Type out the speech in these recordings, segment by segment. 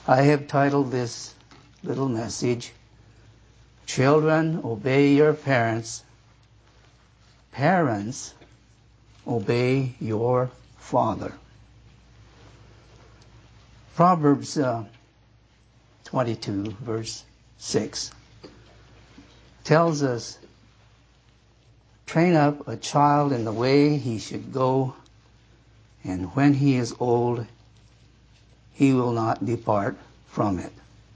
I have titled this little message, Children, Obey Your Parents. Parents, obey your father. Proverbs 22, verse 6 tells us, train up a child in the way he should go, and when he is old, he will not depart from it.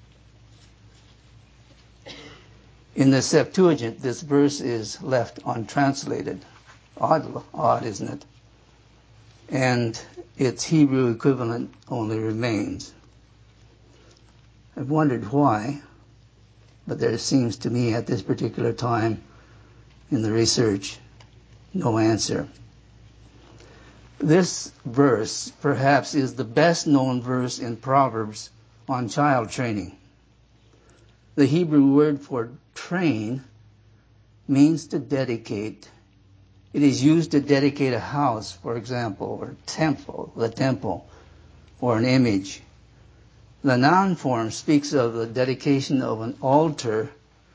In the Septuagint, this verse is left untranslated. Odd, isn't it? And its Hebrew equivalent only remains. I've wondered why, but there seems to me at this particular time in the research no answer. This verse perhaps is the best known verse in Proverbs on child training. The Hebrew word for train means to dedicate. It is used to dedicate a house, for example, or the temple, or an image. The noun form speaks of the dedication of an altar.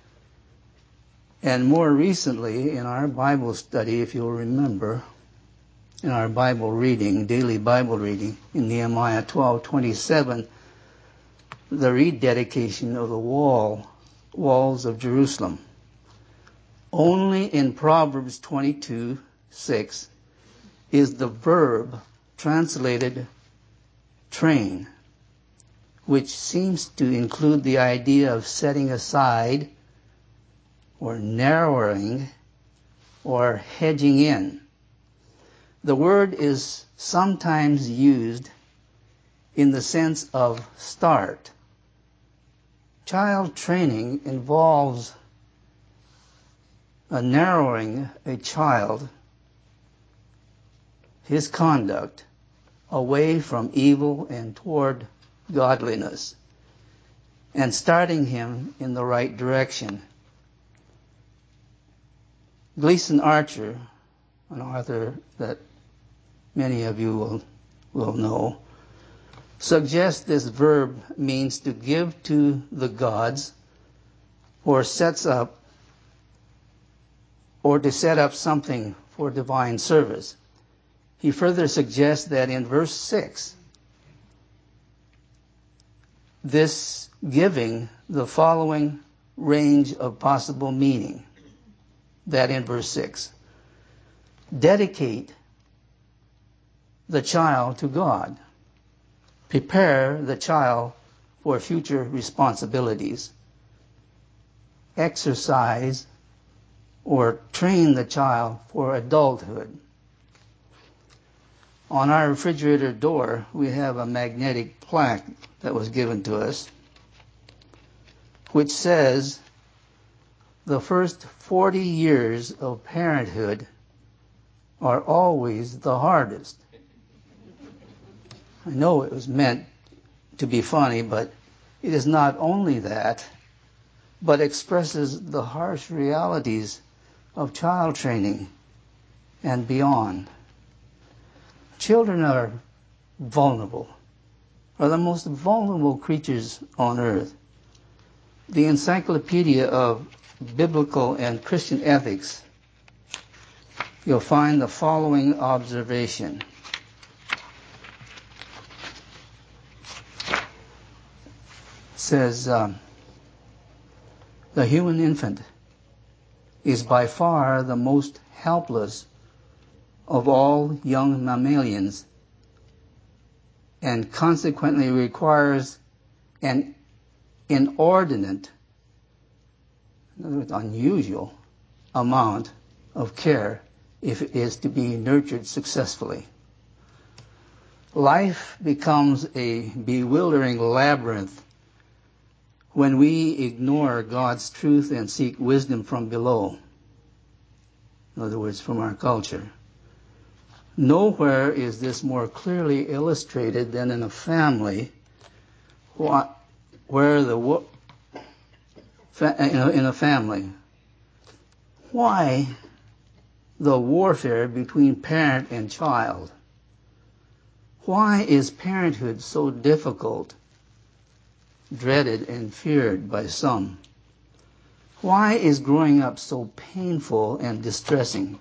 And more recently, in our Bible study, if you'll remember, in our Bible reading, daily Bible reading, in Nehemiah 12:27, the rededication of the walls of Jerusalem. Only in Proverbs 22:6 is the verb translated train, which seems to include the idea of setting aside or narrowing or hedging in. The word is sometimes used in the sense of start. Child training involves a narrowing a child, his conduct, away from evil and toward godliness, and starting him in the right direction. Gleason Archer, an author that many of you will know, suggests this verb means to give to the gods or to set up something for divine service. He further suggests that in verse 6, this giving the following range of possible meaning. That in verse 6. Dedicate the child to God. Prepare the child for future responsibilities. Exercise or train the child for adulthood. On our refrigerator door, we have a magnetic plaque that was given to us, which says, the first 40 years of parenthood are always the hardest. I know it was meant to be funny, but it is not only that, but expresses the harsh realities of child training and beyond. Children are vulnerable, are the most vulnerable creatures on earth. The Encyclopedia of Biblical and Christian Ethics, you'll find the following observation. It says, the human infant is by far the most helpless of all young mammalians and consequently requires an inordinate, in other words, unusual amount of care if it is to be nurtured successfully. Life becomes a bewildering labyrinth when we ignore God's truth and seek wisdom from below. In other words, from our culture. Nowhere is this more clearly illustrated than in a family where in a family. Why the warfare between parent and child? Why is parenthood so difficult dreaded and feared by some. Why is growing up so painful and distressing?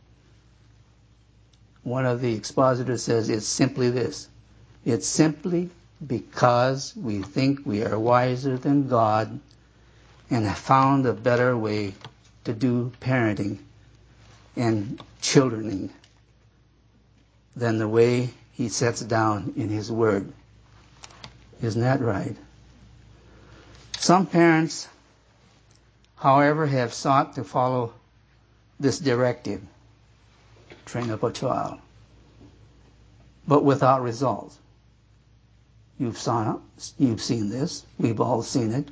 One of the expositors says it's simply this. It's simply because we think we are wiser than God and have found a better way to do parenting and childrening than the way He sets down in His Word. Isn't that right? Some parents, however, have sought to follow this directive, train up a child, but without results. You've seen this. We've all seen it.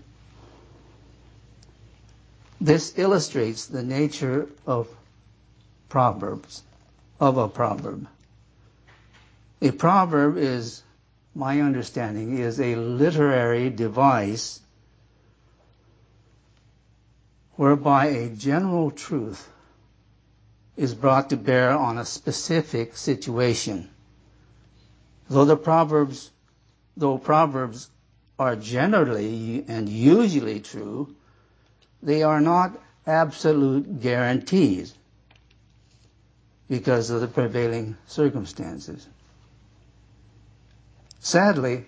This illustrates the nature of proverbs, of a proverb. A proverb is, my understanding, is a literary device whereby a general truth is brought to bear on a specific situation. Though proverbs are generally and usually true, they are not absolute guarantees because of the prevailing circumstances. Sadly,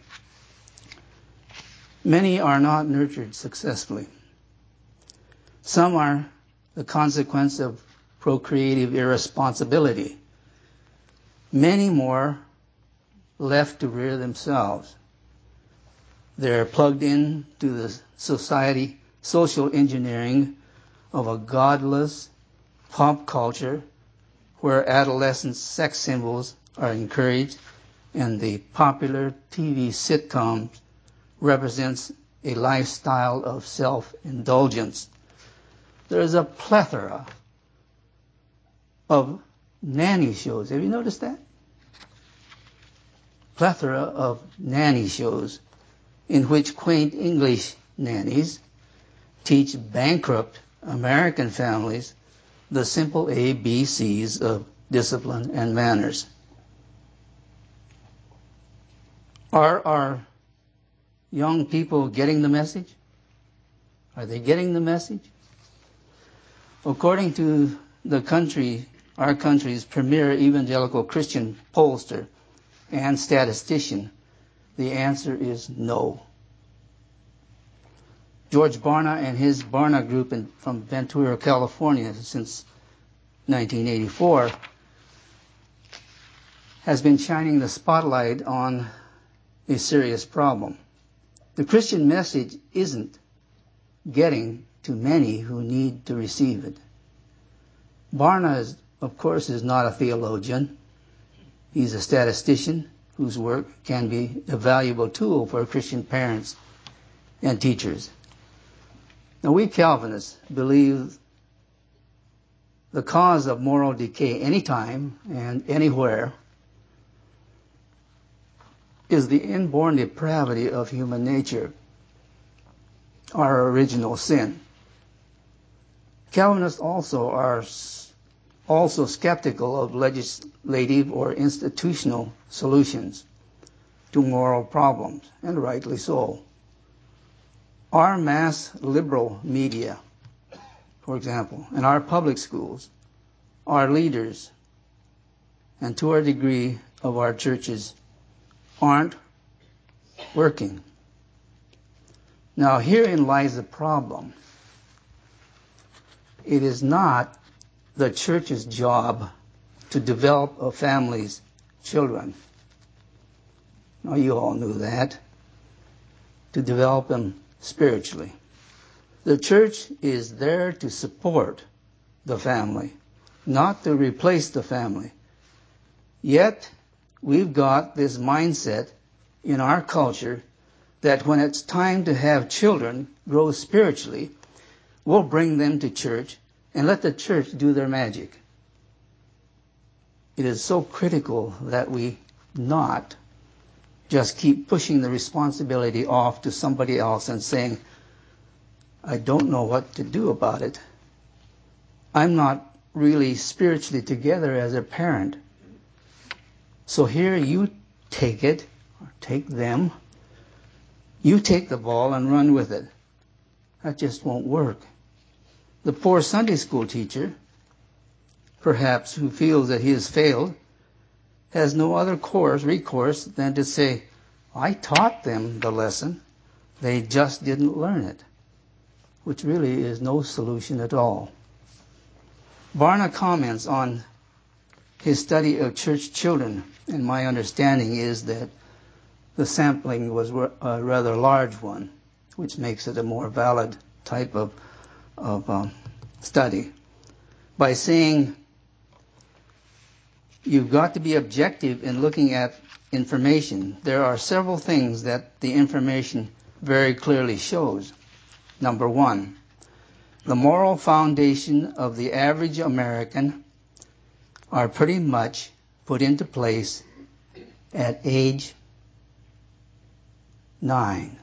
many are not nurtured successfully. Some are the consequence of procreative irresponsibility. Many more left to rear themselves. They're plugged in to the social engineering of a godless pop culture where adolescent sex symbols are encouraged and the popular TV sitcom represents a lifestyle of self-indulgence. There's a plethora of nanny shows. Have you noticed that? Plethora of nanny shows in which quaint English nannies teach bankrupt American families the simple ABCs of discipline and manners. Are our young people getting the message? Are they getting the message? According to our country's premier evangelical Christian pollster and statistician, the answer is no. George Barna and his Barna Group from Ventura, California, since 1984, has been shining the spotlight on a serious problem. The Christian message isn't getting to many who need to receive it. Barna, of course, is not a theologian. He's a statistician whose work can be a valuable tool for Christian parents and teachers. Now, we Calvinists believe the cause of moral decay anytime and anywhere is the inborn depravity of human nature, our original sin. Calvinists also are skeptical of legislative or institutional solutions to moral problems, and rightly so. Our mass liberal media, for example, and our public schools, our leaders, and to a degree of our churches aren't working. Now, herein lies the problem. It is not the church's job to develop a family's children. Now, you all knew that. To develop them spiritually. The church is there to support the family, not to replace the family. Yet, we've got this mindset in our culture that when it's time to have children grow spiritually, we'll bring them to church and let the church do their magic. It is so critical that we not just keep pushing the responsibility off to somebody else and saying, I don't know what to do about it. I'm not really spiritually together as a parent. So here you take it, or take them. You take the ball and run with it. That just won't work. The poor Sunday school teacher, perhaps, who feels that he has failed, has no other recourse than to say, I taught them the lesson. They just didn't learn it, which really is no solution at all. Barna comments on his study of church children, and my understanding is that the sampling was a rather large one, which makes it a more valid type of study, by saying you've got to be objective in looking at information. There are several things that the information very clearly shows. Number one, the moral foundation of the average American are pretty much put into place at age 9.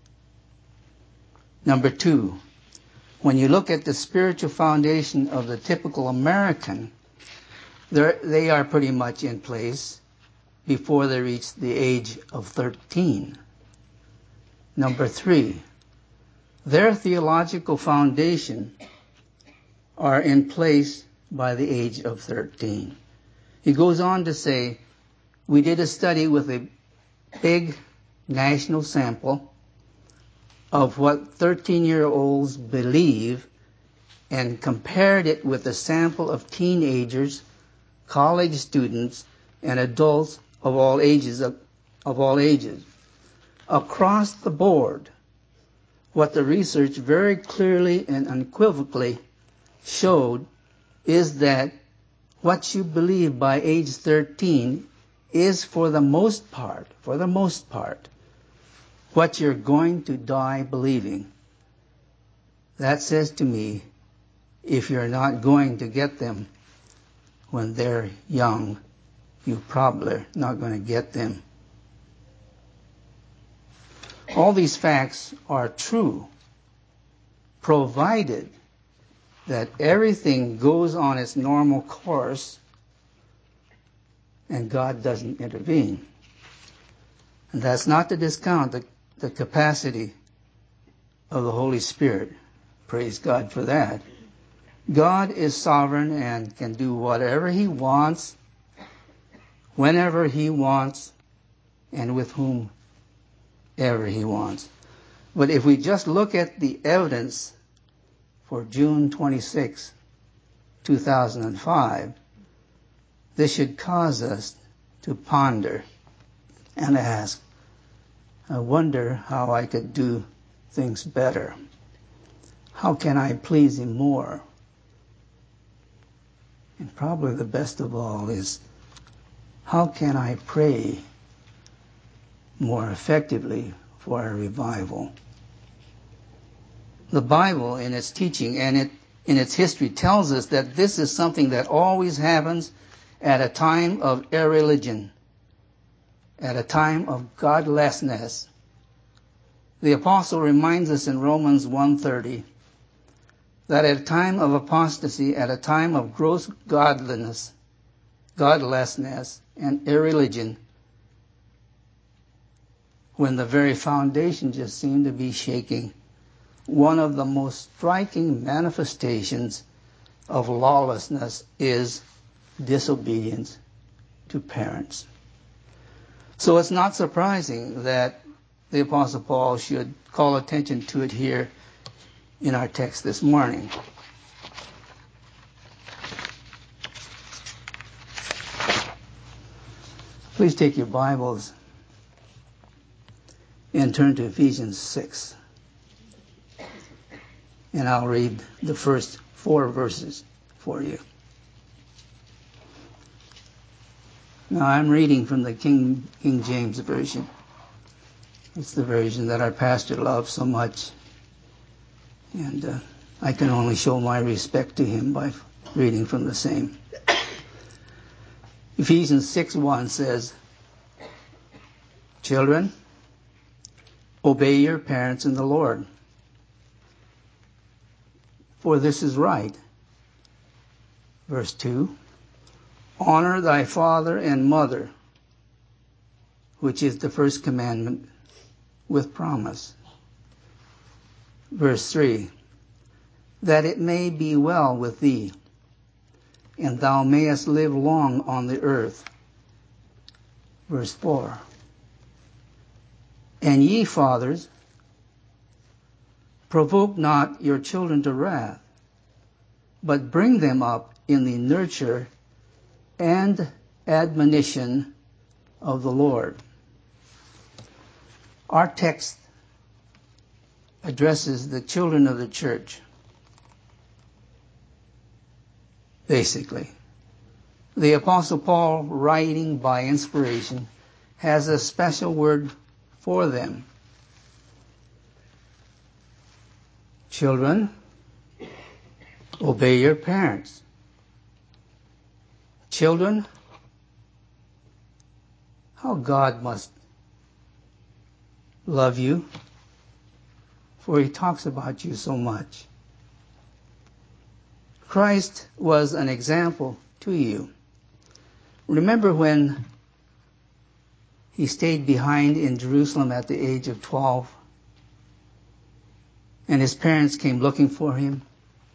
Number two, when you look at the spiritual foundation of the typical American, they are pretty much in place before they reach the age of 13. Number three, their theological foundation are in place by the age of 13. He goes on to say, we did a study with a big national sample of what 13-year-olds believe and compared it with a sample of teenagers, college students, and adults of all ages. Across the board, what the research very clearly and unequivocally showed is that what you believe by age 13 is for the most part, what you're going to die believing. That says to me, if you're not going to get them when they're young, you're probably not going to get them. All these facts are true, provided that everything goes on its normal course and God doesn't intervene. And that's not to discount the capacity of the Holy Spirit. Praise God for that. God is sovereign and can do whatever He wants, whenever He wants, and with whomever He wants. But if we just look at the evidence for June 26, 2005, this should cause us to ponder and ask, I wonder how I could do things better. How can I please Him more? And probably the best of all is, how can I pray more effectively for a revival? The Bible, in its teaching and in its history, tells us that this is something that always happens at a time of irreligion, at a time of godlessness. The apostle reminds us in Romans 1:30 that at a time of apostasy, at a time of gross godlessness, and irreligion, when the very foundation just seemed to be shaking, one of the most striking manifestations of lawlessness is disobedience to parents. So it's not surprising that the Apostle Paul should call attention to it here in our text this morning. Please take your Bibles and turn to Ephesians 6. And I'll read the first 4 verses for you. Now I'm reading from the King James Version. It's the version that our pastor loves so much. And I can only show my respect to him by reading from the same. Ephesians 6:1 says, Children, obey your parents in the Lord, for this is right. Verse 2, honor thy father and mother, which is the first commandment, with promise. Verse 3, that it may be well with thee, and thou mayest live long on the earth. Verse 4, and ye fathers, provoke not your children to wrath, but bring them up in the nurture and admonition of the Lord. Our text addresses the children of the church, basically. The Apostle Paul, writing by inspiration, has a special word for them. Children, obey your parents. Children, how God must love you, for he talks about you so much. Christ was an example to you. Remember when he stayed behind in Jerusalem at the age of 12, and his parents came looking for him?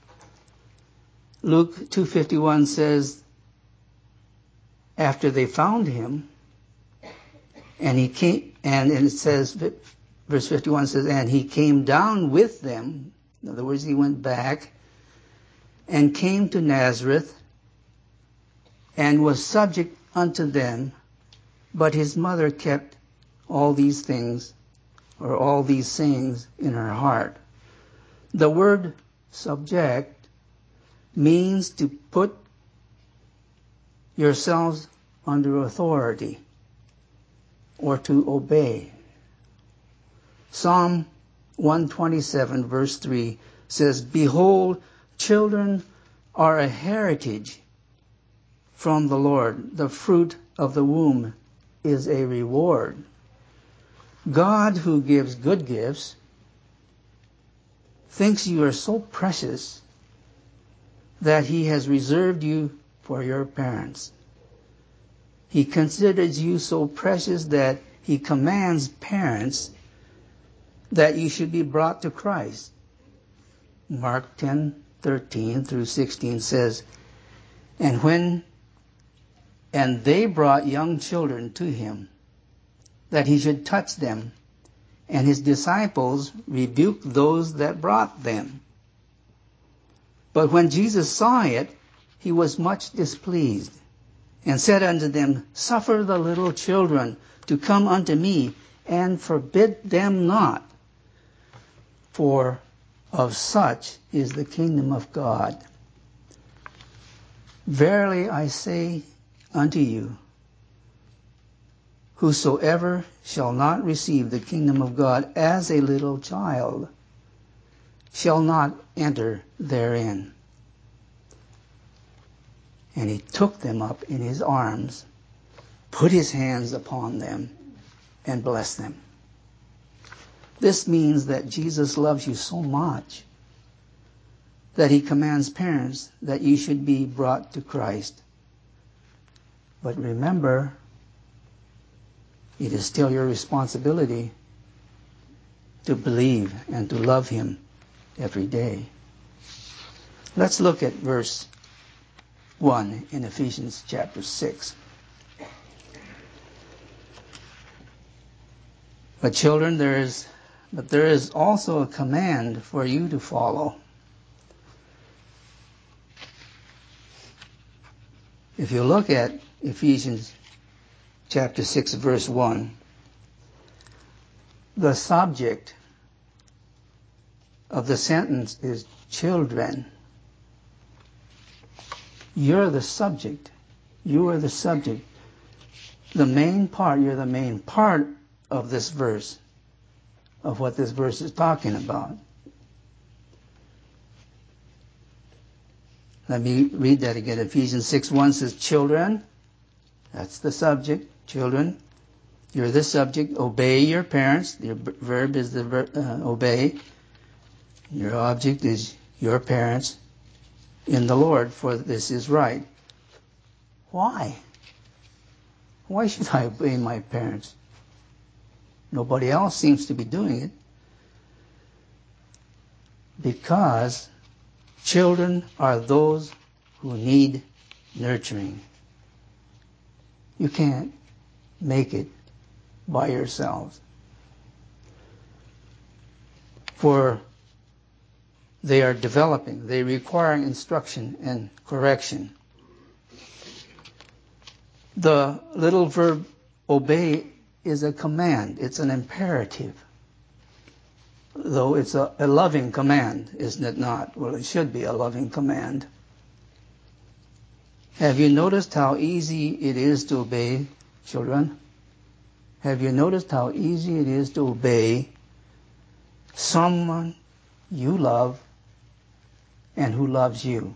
Luke 2:51 says, after they found him, and he came, and it says, verse 51 says, and he came down with them. In other words, he went back and came to Nazareth and was subject unto them, but his mother kept all these things, or all these sayings, in her heart. The word subject means to put yourselves under authority or to obey. Psalm 127 verse 3 says, behold, children are a heritage from the Lord. The fruit of the womb is a reward. God, who gives good gifts, thinks you are so precious that he has reserved you for your parents. He considers you so precious that he commands parents that you should be brought to Christ. Mark 10:13 through 16 says, and they brought young children to him, that he should touch them, and his disciples rebuked those that brought them. But when Jesus saw it, he was much displeased, and said unto them, suffer the little children to come unto me, and forbid them not, for of such is the kingdom of God. Verily I say unto you, whosoever shall not receive the kingdom of God as a little child shall not enter therein. And he took them up in his arms, put his hands upon them, and blessed them. This means that Jesus loves you so much that he commands parents that you should be brought to Christ. But remember, it is still your responsibility to believe and to love him every day. Let's look at verse 1 in Ephesians chapter 6. But children, there is also a command for you to follow. If you look at Ephesians chapter 6 verse 1, the subject of the sentence is children. You're the subject. You are the subject. You're the main part of this verse, of what this verse is talking about. Let me read that again. Ephesians 6:1 says, children, that's the subject, children. You're the subject. Obey your parents. Your verb is the obey. Your object is your parents in the Lord, for this is right. Why? Why should I obey my parents? Nobody else seems to be doing it. Because children are those who need nurturing. You can't make it by yourselves. For they are developing. They require instruction and correction. The little verb obey is a command. It's an imperative. Though it's a loving command, isn't it not? Well, it should be a loving command. Have you noticed how easy it is to obey, children? Have you noticed how easy it is to obey someone you love and who loves you?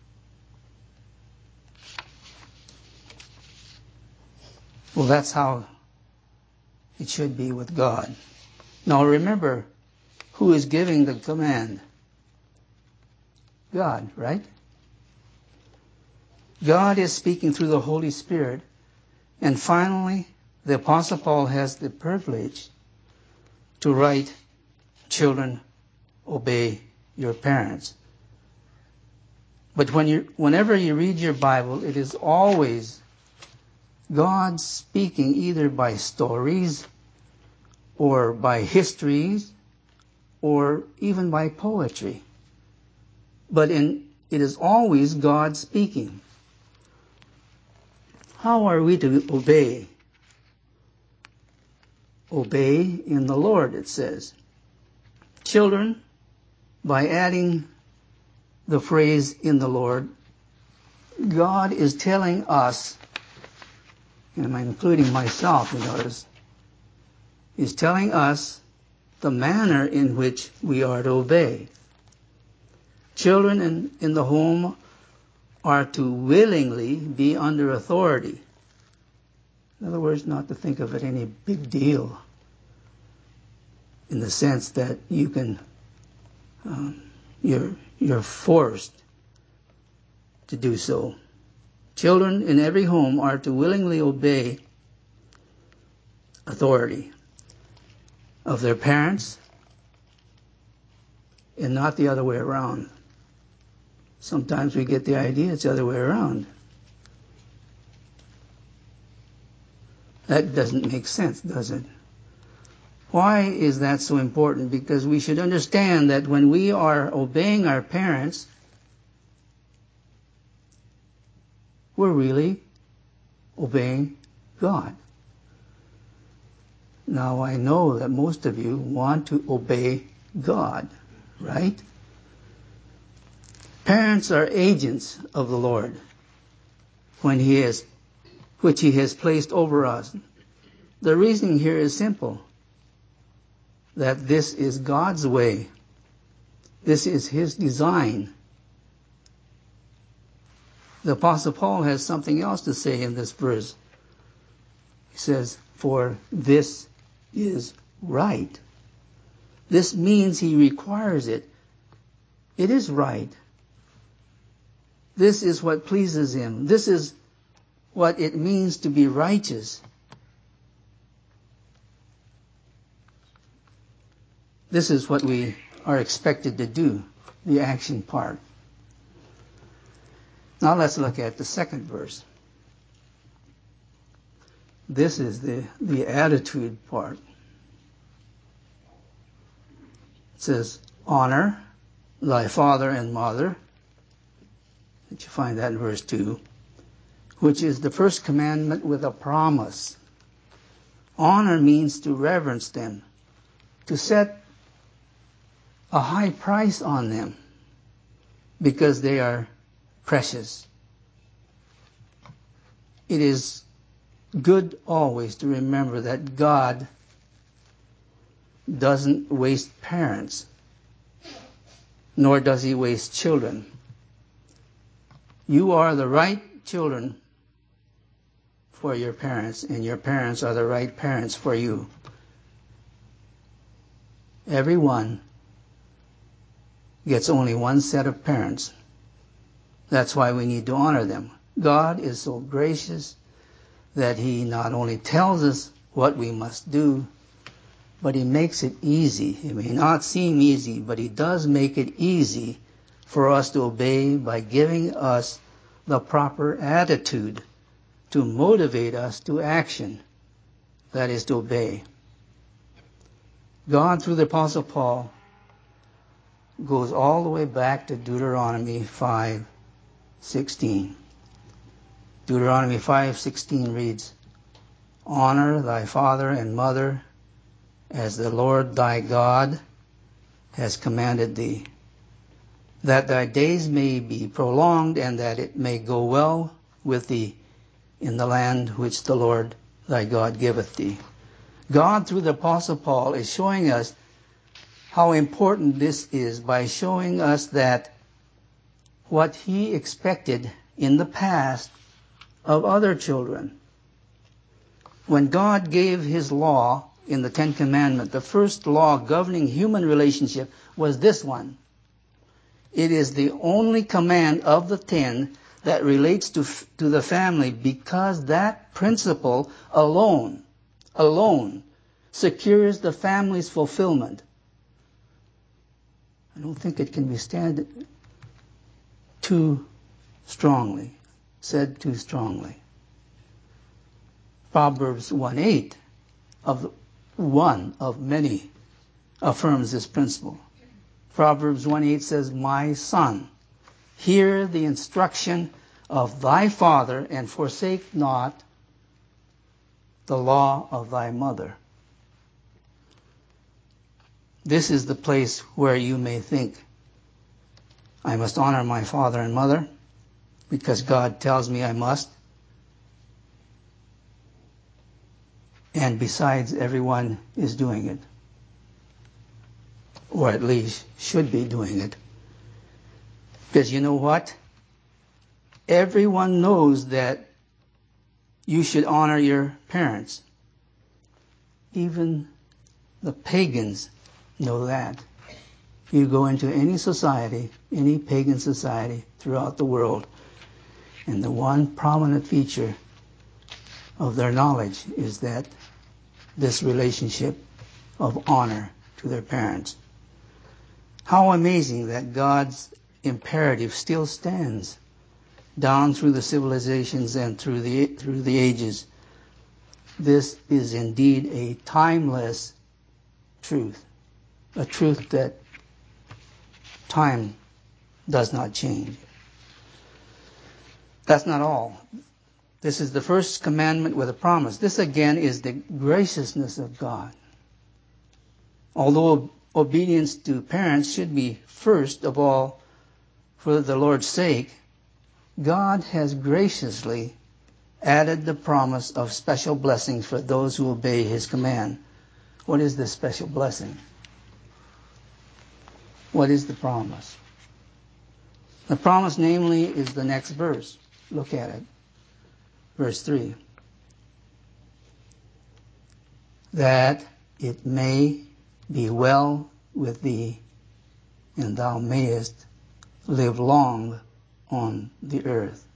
Well, that's how it should be with God. Now remember, who is giving the command? God, right? God is speaking through the Holy Spirit. And finally, the Apostle Paul has the privilege to write, children, obey your parents. But whenever you read your Bible, it is always God speaking either by stories or by histories or even by poetry. But it is always God speaking. How are we to obey? Obey in the Lord, it says. Children, by adding the phrase in the Lord, God is telling us, and I'm including myself, you notice, is telling us the manner in which we are to obey. Children in the home are to willingly be under authority. In other words, not to think of it any big deal, in the sense that you can, you're forced to do so. Children in every home are to willingly obey authority of their parents and not the other way around. Sometimes we get the idea it's the other way around. That doesn't make sense, does it? Why is that so important? Because we should understand that when we are obeying our parents, we're really obeying God. Now, I know that most of you want to obey God, right? Parents are agents of the Lord which He has placed over us. The reasoning here is simple, that this is God's way. This is His design. The Apostle Paul has something else to say in this verse. He says, for this is right. This means he requires it. It is right. This is what pleases him. This is what it means to be righteous. This is what we are expected to do, the action part. Now let's look at the second verse. This is the attitude part. It says, honor thy father and mother. You find that in verse 2, which is the first commandment with a promise. Honor means to reverence them, to set a high price on them, because they are precious. It is good always to remember that God doesn't waste parents, nor does He waste children. You are the right children for your parents, and your parents are the right parents for you. Everyone gets only one set of parents. That's why we need to honor them. God is so gracious that He not only tells us what we must do, but he makes it easy. It may not seem easy, but he does make it easy for us to obey by giving us the proper attitude to motivate us to action, that is to obey. God, through the Apostle Paul, goes all the way back to Deuteronomy 5:16. Deuteronomy 5:16 reads, "Honor thy father and mother as the Lord thy God has commanded thee, that thy days may be prolonged and that it may go well with thee in the land which the Lord thy God giveth thee." God, through the Apostle Paul, is showing us how important this is by showing us that what he expected in the past of other children. When God gave his law in the Ten Commandments, the first law governing human relationship was this one. It is the only command of the 10 that relates to the family, because that principle alone secures the family's fulfillment. I don't think it can be said too strongly. Proverbs 1:8 one of many affirms this principle. Proverbs 1:8 says, "My son, hear the instruction of thy father, and forsake not the law of thy mother." This is the place where you may think, I must honor my father and mother because God tells me I must. And besides, everyone is doing it. Or at least should be doing it. Because you know what? Everyone knows that you should honor your parents. Even the pagans know that. You go into any society, any pagan society throughout the world, and the one prominent feature of their knowledge is that this relationship of honor to their parents. How amazing that God's imperative still stands down through the civilizations and through the ages. This is indeed a timeless truth, a truth that time does not change. That's not all. This is the first commandment with a promise. This again is the graciousness of God. Although obedience to parents should be first of all for the Lord's sake, God has graciously added the promise of special blessings for those who obey his command. What is this special blessing? What is the promise? The promise, namely, is the next verse. Look at it. Verse 3. That it may be well with thee, and thou mayest live long on the earth.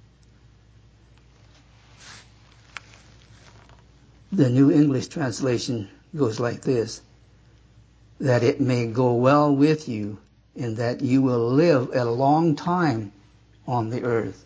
The New English translation goes like this: that it may go well with you, and that you will live a long time on the earth.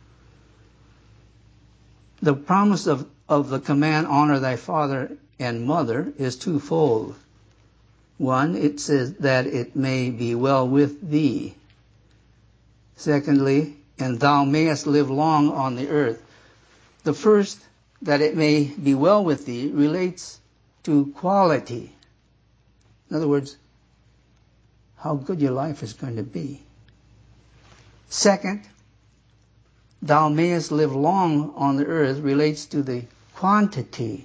The promise of the command, honor thy father and mother, is twofold. One, it says that it may be well with thee. Secondly, and thou mayest live long on the earth. The first, that it may be well with thee, relates to quality. In other words, how good your life is going to be. Second, thou mayest live long on the earth relates to the quantity.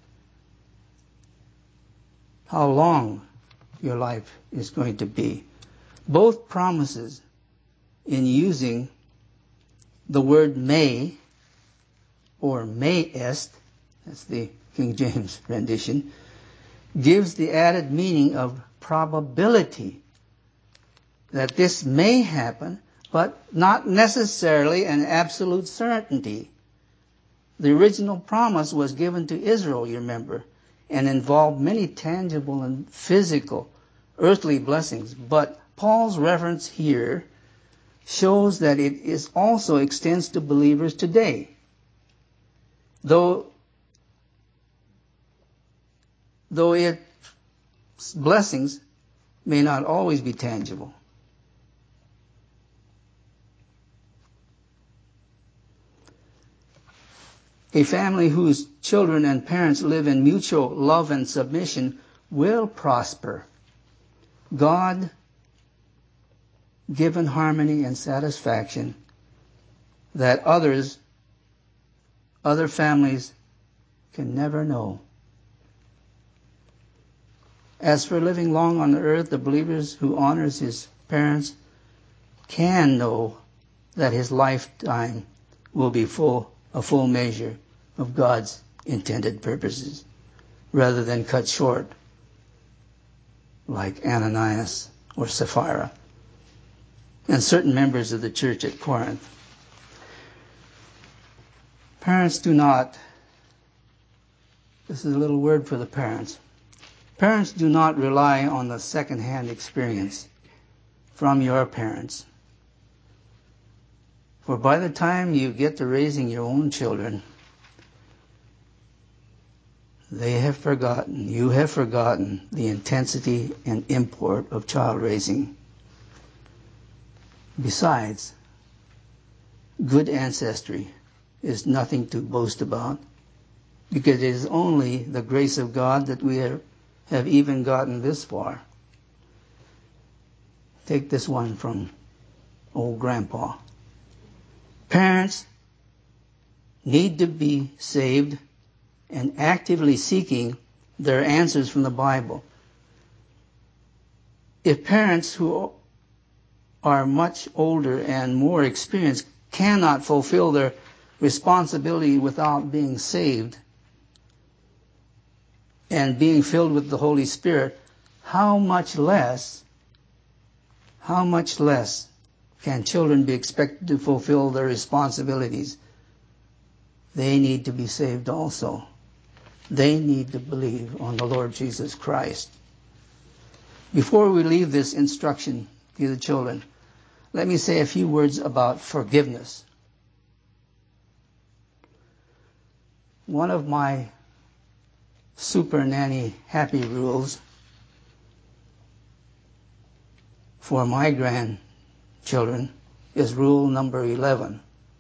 How long your life is going to be. Both promises, in using the word may or mayest, that's the King James rendition, gives the added meaning of probability, that this may happen, but not necessarily an absolute certainty. The original promise was given to Israel, you remember, and involve many tangible and physical earthly blessings. But Paul's reference here shows that it is also extends to believers today. Though its blessings may not always be tangible. A family whose children and parents live in mutual love and submission will prosper. God-given harmony and satisfaction that other families can never know. As for living long on the earth, the believer who honors his parents can know that his lifetime will be a full measure of God's intended purposes, rather than cut short like Ananias or Sapphira and certain members of the church at Corinth. Parents do not, this is a little word for the parents, parents do not rely on the second-hand experience from your parents. For by the time you get to raising your own children, you have forgotten the intensity and import of child raising. Besides, good ancestry is nothing to boast about, because it is only the grace of God that we have even gotten this far. Take this one from old Grandpa. Parents need to be saved and actively seeking their answers from the Bible. If parents who are much older and more experienced cannot fulfill their responsibility without being saved and being filled with the Holy Spirit, how much less can children be expected to fulfill their responsibilities? They need to be saved also. They need to believe on the Lord Jesus Christ. Before we leave this instruction to the children, let me say a few words about forgiveness. One of my super nanny happy rules for my grandchildren is rule number 11,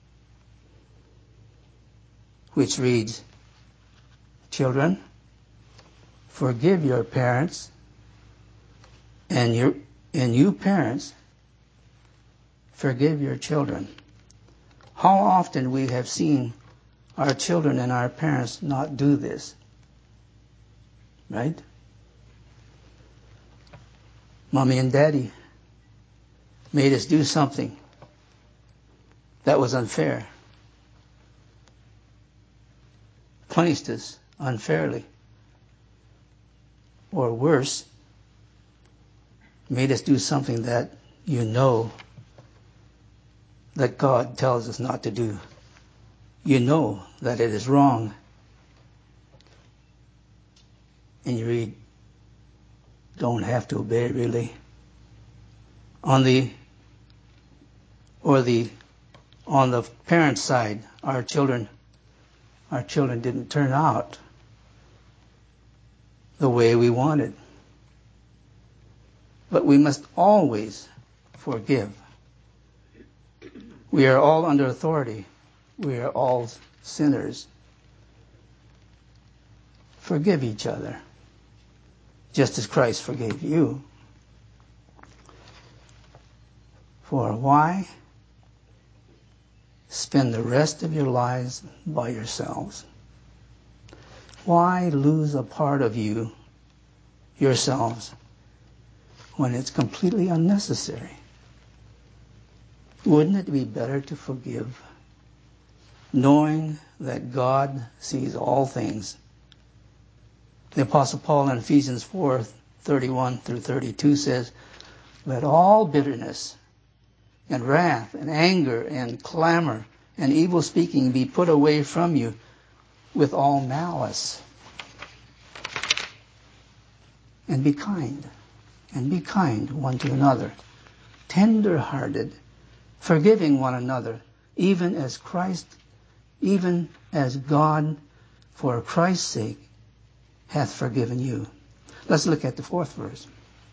which reads, children, forgive your parents, and you parents, forgive your children. How often we have seen our children and our parents not do this, right? Mommy and Daddy made us do something that was unfair, punished us unfairly, or worse, made us do something that you know that God tells us not to do. You know that it is wrong, and you read, don't have to obey really. On the parent side, our children didn't turn out the way we wanted. But we must always forgive. We are all under authority. We are all sinners. Forgive each other, just as Christ forgave you. For why spend the rest of your lives by yourselves? Why lose a part of yourselves, when it's completely unnecessary? Wouldn't it be better to forgive, knowing that God sees all things? The Apostle Paul in Ephesians 4:31 through 32 says, let all bitterness and wrath and anger and clamor and evil speaking be put away from you with all malice. And be kind. And be kind one to another. Tender-hearted, forgiving one another, even as God, for Christ's sake, hath forgiven you. Let's look at the 4th verse.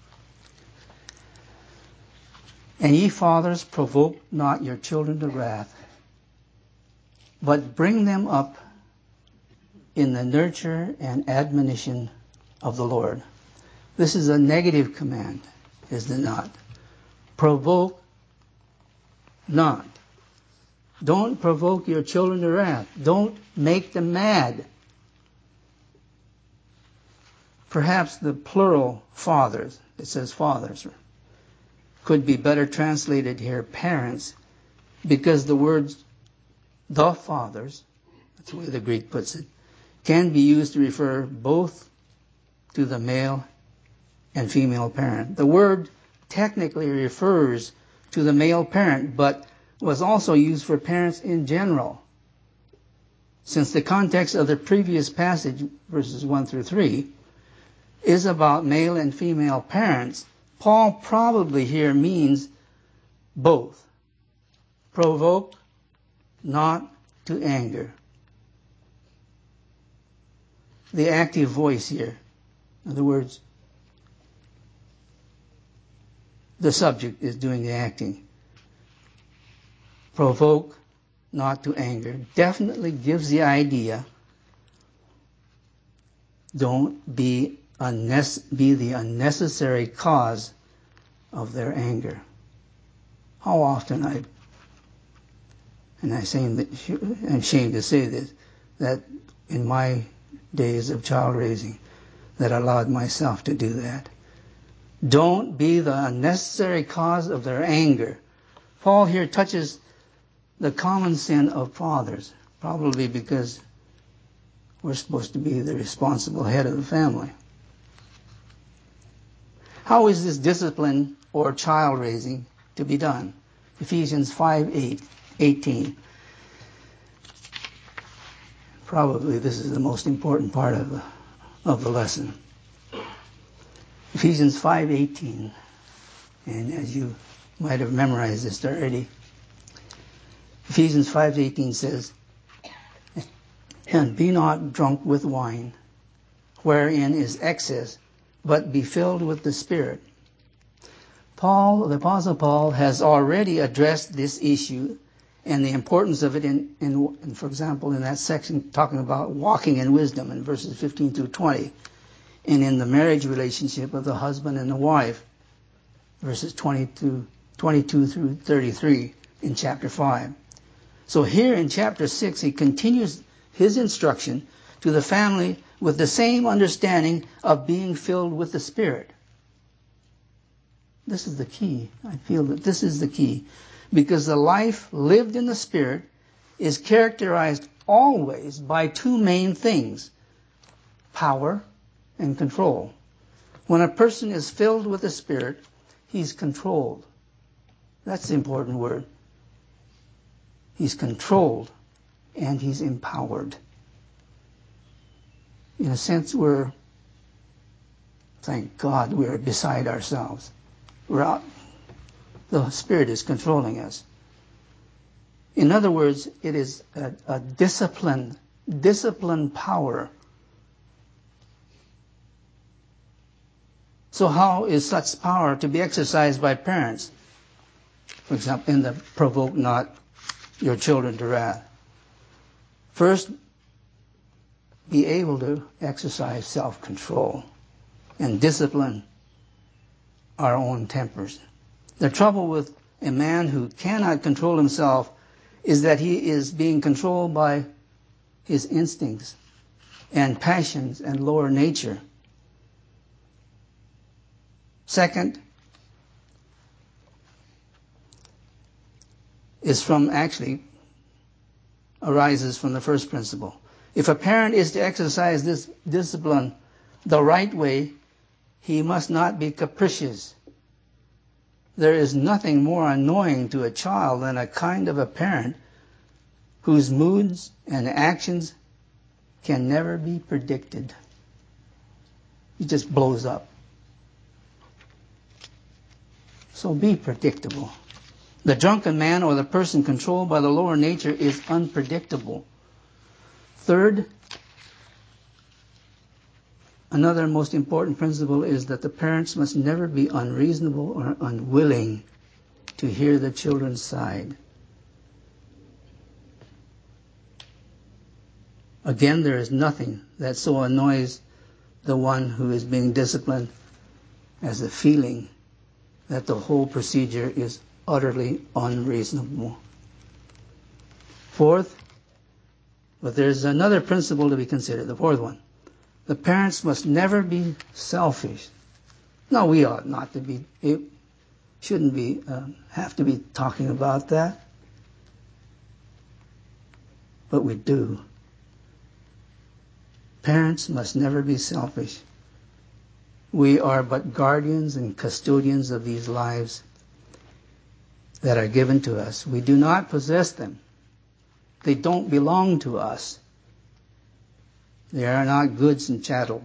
And ye fathers, provoke not your children to wrath, but bring them up in the nurture and admonition of the Lord. This is a negative command, is it not? Provoke not. Don't provoke your children to wrath. Don't make them mad. Perhaps the plural fathers, it says fathers, could be better translated here parents, because the words the fathers, that's the way the Greek puts it, can be used to refer both to the male and female parent. The word technically refers to the male parent, but was also used for parents in general. Since the context of the previous passage, verses 1 through 3, is about male and female parents, Paul probably here means both. Provoke not to anger. The active voice here, in other words, the subject is doing the acting. Provoke not to anger definitely gives the idea, don't be the unnecessary cause of their anger. How often I'm ashamed to say this, that in my days of child raising, that I allowed myself to do that. Don't be the unnecessary cause of their anger. Paul here touches the common sin of fathers, probably because we're supposed to be the responsible head of the family. How is this discipline or child raising to be done? Ephesians 5:18. Probably this is the most important part of the lesson. Ephesians 5:18. And as you might have memorized this already, Ephesians 5:18 says, and be not drunk with wine, wherein is excess, but be filled with the Spirit. The Apostle Paul, has already addressed this issue and the importance of it in, for example, in that section talking about walking in wisdom in verses 15 through 20, and in the marriage relationship of the husband and the wife, verses 22 through 33 in chapter 5. So here in chapter 6, he continues his instruction to the family with the same understanding of being filled with the Spirit. This is the key. I feel that this is the key. Because the life lived in the Spirit is characterized always by two main things: power and control. When a person is filled with the Spirit, he's controlled. That's the important word. He's controlled and he's empowered. In a sense, thank God, we're beside ourselves. We're out. The Spirit is controlling us. In other words, it is a disciplined power. So how is such power to be exercised by parents? For example, in the provoke not your children to wrath. First, be able to exercise self-control and discipline our own tempers. The trouble with a man who cannot control himself is that he is being controlled by his instincts and passions and lower nature. Second, arises from the first principle. If a parent is to exercise this discipline the right way, he must not be capricious. There is nothing more annoying to a child than a kind of a parent whose moods and actions can never be predicted. He just blows up So be predictable. The drunken man or the person controlled by the lower nature is unpredictable. Third, another most important principle is that the parents must never be unreasonable or unwilling to hear the children's side. Again, there is nothing that so annoys the one who is being disciplined as the feeling that the whole procedure is utterly unreasonable. Fourth, but there's another principle to be considered, the fourth one. The parents must never be selfish. Now, we ought not to be, it shouldn't be, have to be talking about that. But we do. Parents must never be selfish. We are but guardians and custodians of these lives that are given to us. We do not possess them. They don't belong to us. They are not goods and chattel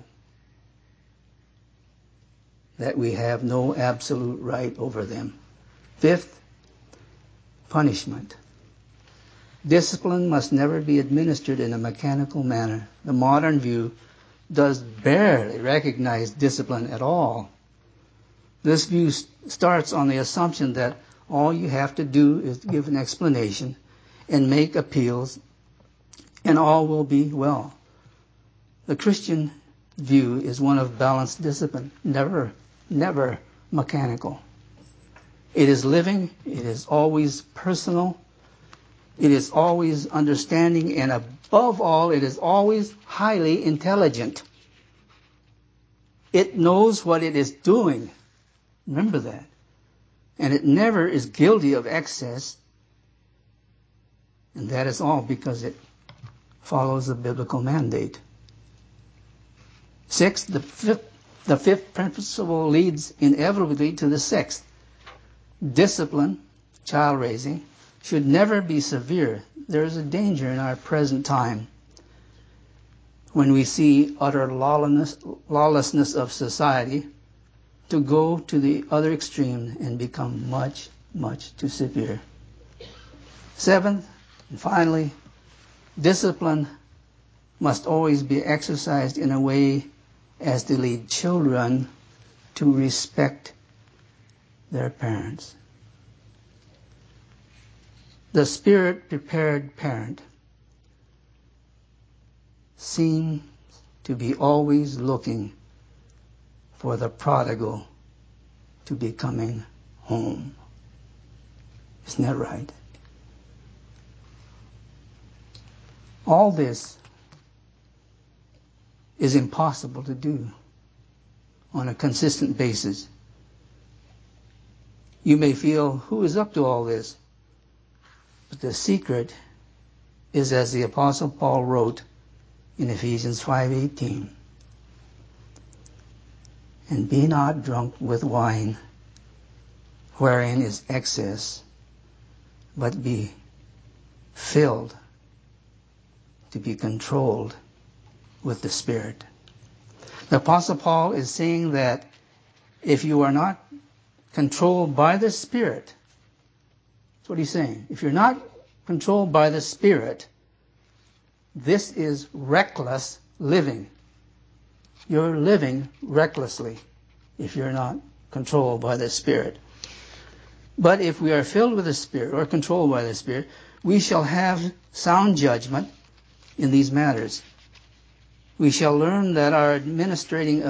that we have no absolute right over them. Fifth, punishment. Discipline must never be administered in a mechanical manner. The modern view does barely recognize discipline at all. This view starts on the assumption that all you have to do is give an explanation and make appeals, and all will be well. The Christian view is one of balanced discipline, never mechanical. It is living, it is always personal, it is always understanding, and above all, it is always highly intelligent. It knows what it is doing. Remember that. And it never is guilty of excess. And that is all because it follows the biblical mandate. Sixth, the fifth principle leads inevitably to the sixth. Discipline, child raising, should never be severe. There is a danger in our present time when we see utter lawlessness of society to go to the other extreme and become much, much too severe. Seventh, and finally, discipline must always be exercised in a way as to lead children to respect their parents. The Spirit-prepared parent seems to be always looking for the prodigal to be coming home. Isn't that right? All this is impossible to do on a consistent basis. You may feel, who is up to all this? But the secret is, as the Apostle Paul wrote in Ephesians 5:18, and be not drunk with wine, wherein is excess, but be filled, to be controlled with the Spirit. The Apostle Paul is saying that if you are not controlled by the Spirit, that's what he's saying. If you're not controlled by the Spirit, this is reckless living. You're living recklessly if you're not controlled by the Spirit. But if we are filled with the Spirit or controlled by the Spirit, we shall have sound judgment in these matters. We shall learn that our administering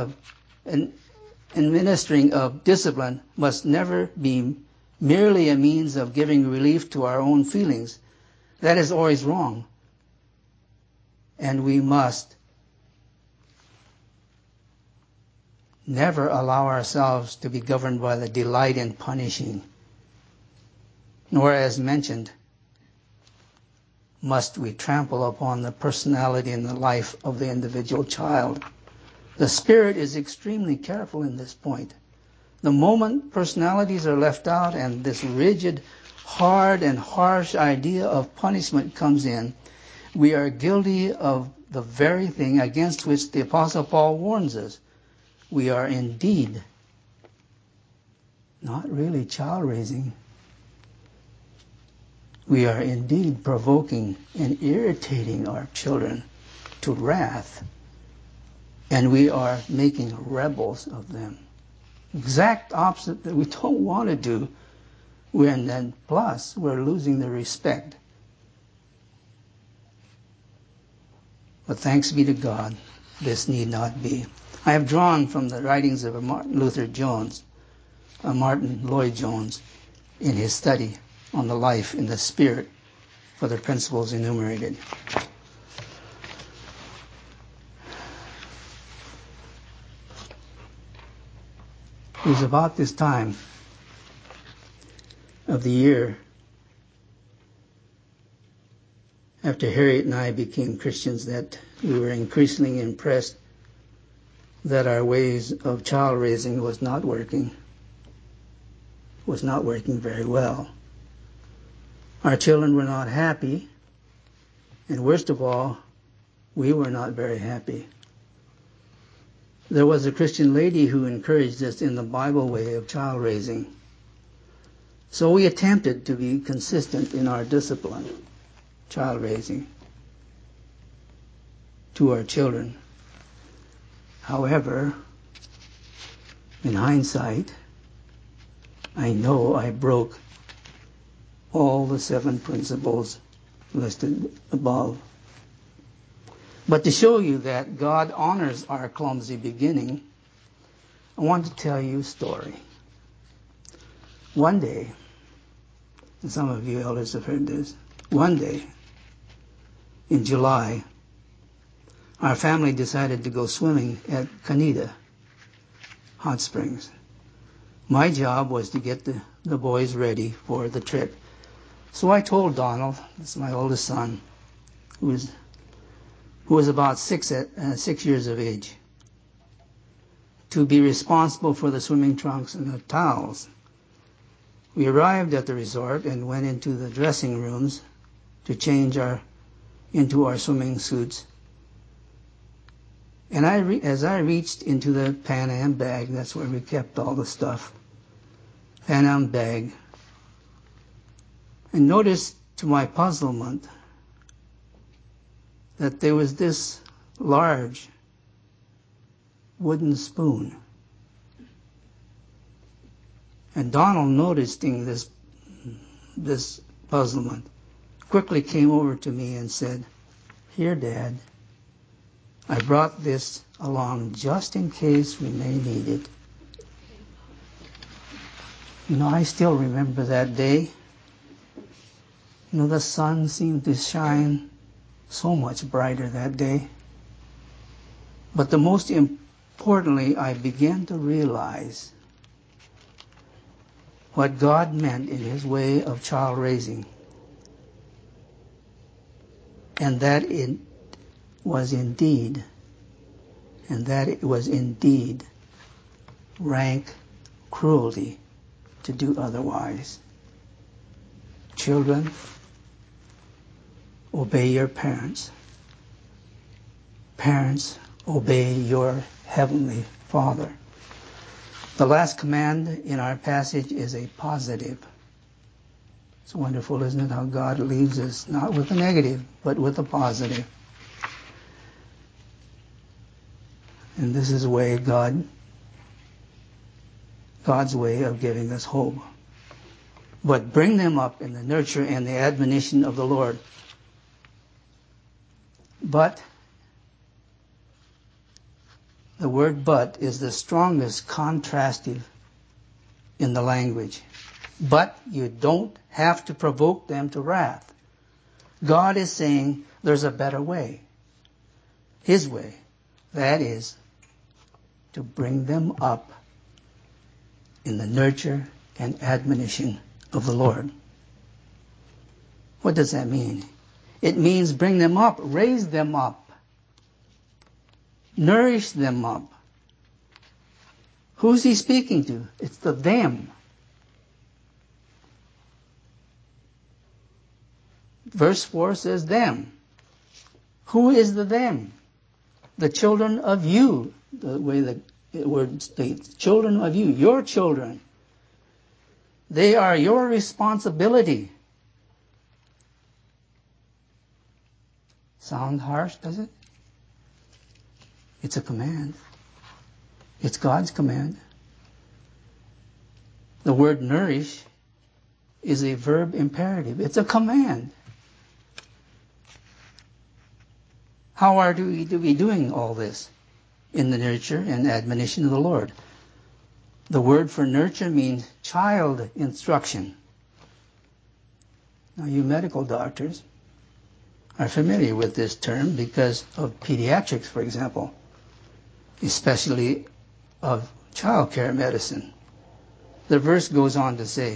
of discipline must never be merely a means of giving relief to our own feelings. That is always wrong. And we must never allow ourselves to be governed by the delight in punishing. Nor, as mentioned, must we trample upon the personality and the life of the individual child. The Spirit is extremely careful in this point. The moment personalities are left out and this rigid, hard and harsh idea of punishment comes in, we are guilty of the very thing against which the Apostle Paul warns us. We are indeed, not really child raising. We are indeed provoking and irritating our children to wrath, and we are making rebels of them. Exact opposite that we don't want to do. And then plus, we're losing their respect. But thanks be to God, this need not be. I have drawn from the writings of Martin Lloyd Jones, in his study on the life in the spirit for the principles enumerated. It was about this time of the year after Harriet and I became Christians that we were increasingly impressed that our ways of child raising was not working very well. Our children were not happy, and worst of all, we were not very happy. There was a Christian lady who encouraged us in the Bible way of child raising. So we attempted to be consistent in our discipline, child raising, to our children. However, in hindsight, I know I broke all the 7 principles listed above. But to show you that God honors our clumsy beginning, I want to tell you a story. One day, and some of you elders have heard this, one day in July, our family decided to go swimming at Canida Hot Springs. My job was to get the boys ready for the trip. So I told Donald, that's my oldest son, who was about 6 years of age, to be responsible for the swimming trunks and the towels. We arrived at the resort and went into the dressing rooms to change into our swimming suits. And as I reached into the Pan Am bag, that's where we kept all the stuff, Pan Am bag, and noticed to my puzzlement that there was this large wooden spoon. And Donald, noticing this puzzlement, quickly came over to me and said, "Here, Dad, I brought this along just in case we may need it." I still remember that day. The sun seemed to shine so much brighter that day. But the most importantly, I began to realize what God meant in his way of child raising. And that it was indeed rank cruelty to do otherwise. Children, obey your parents. Parents, obey your heavenly Father. The last command in our passage is a positive. It's wonderful, isn't it, how God leaves us not with a negative, but with a positive. And this is God's way of giving us hope. But bring them up in the nurture and the admonition of the Lord. But, the word but is the strongest contrastive in the language. But you don't have to provoke them to wrath. God is saying there's a better way. His way. That is to bring them up in the nurture and admonition of the Lord. What does that mean? It means bring them up, raise them up, nourish them up. Who's he speaking to? It's the them. Verse 4 says them. Who is the them? The children of you, the way the word states. Children of you, your children. They are your responsibility. Sound harsh, does it? It's a command. It's God's command. The word nourish is a verb imperative. It's a command. How are we to be doing all this? In the nurture and admonition of the Lord. The word for nurture means child instruction. Now, you medical doctors are familiar with this term because of pediatrics, for example, especially of child care medicine. The verse goes on to say,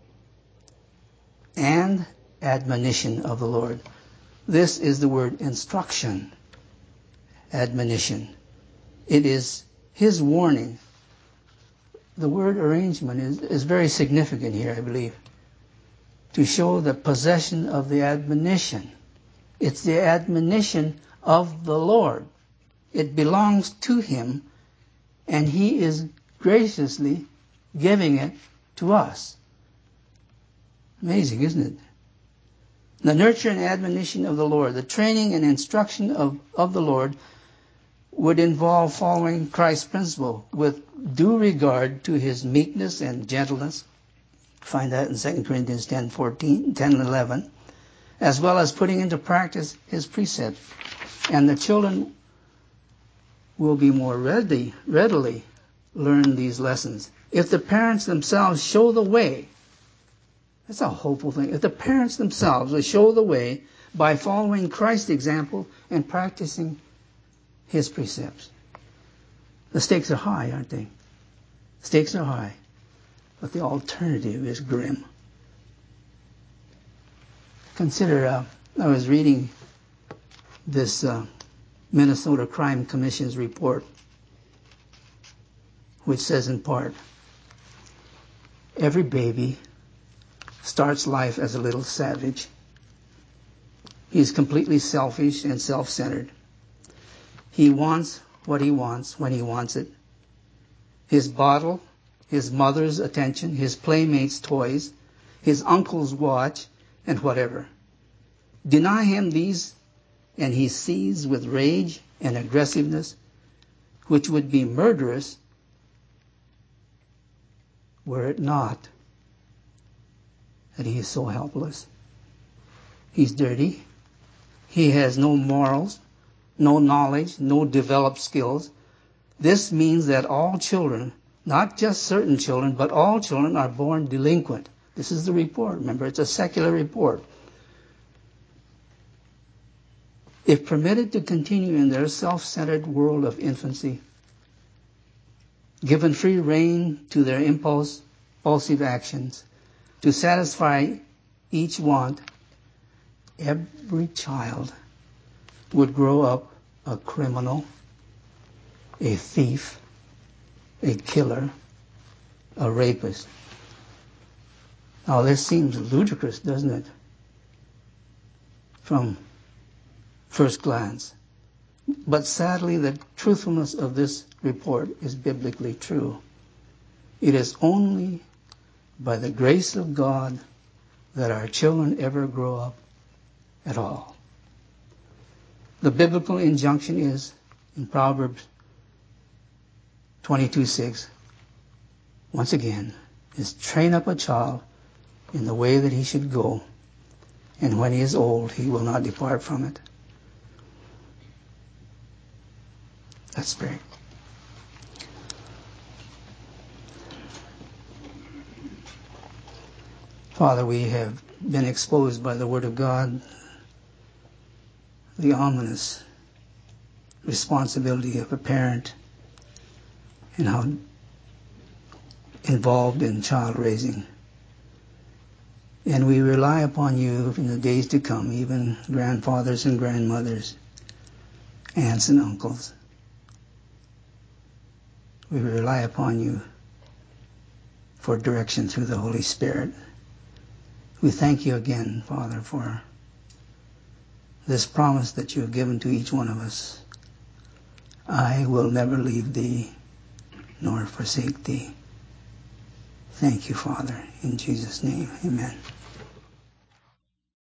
and admonition of the Lord. This is the word instruction, admonition. It is his warning. The word arrangement is very significant here, I believe, to show the possession of the admonition. It's the admonition of the Lord. It belongs to him, and he is graciously giving it to us. Amazing, isn't it? The nurture and admonition of the Lord, the training and instruction of the Lord would involve following Christ's principle with due regard to his meekness and gentleness. Find that in 2 Corinthians 10 and 11. As well as putting into practice his precepts. And the children will be more readily learn these lessons. If the parents themselves show the way, that's a hopeful thing. If the parents themselves will show the way by following Christ's example and practicing his precepts. The stakes are high, aren't they? Stakes are high, but the alternative is grim. Consider, I was reading this Minnesota Crime Commission's report, which says in part, every baby starts life as a little savage. He's completely selfish and self-centered. He wants what he wants when he wants it. His bottle, his mother's attention, his playmates' toys, his uncle's watch, and whatever. Deny him these, and he seized with rage and aggressiveness, which would be murderous were it not that he is so helpless. He's dirty. He has no morals, no knowledge, no developed skills. This means that all children, not just certain children, but all children are born delinquent. This is the report. Remember, it's a secular report. If permitted to continue in their self-centered world of infancy, given free rein to their impulsive actions, to satisfy each want, every child would grow up a criminal, a thief, a killer, a rapist. Now this seems ludicrous, doesn't it? From first glance. But sadly, the truthfulness of this report is biblically true. It is only by the grace of God that our children ever grow up at all. The biblical injunction is in Proverbs 22:6. Once again, is train up a child in the way that he should go, and when he is old, he will not depart from it. Let's pray. Father, we have been exposed by the Word of God, the ominous responsibility of a parent and how involved in child raising. And we rely upon you in the days to come, even grandfathers and grandmothers, aunts and uncles. We rely upon you for direction through the Holy Spirit. We thank you again, Father, for this promise that you have given to each one of us. I will never leave thee nor forsake thee. Thank you, Father. In Jesus' name, amen.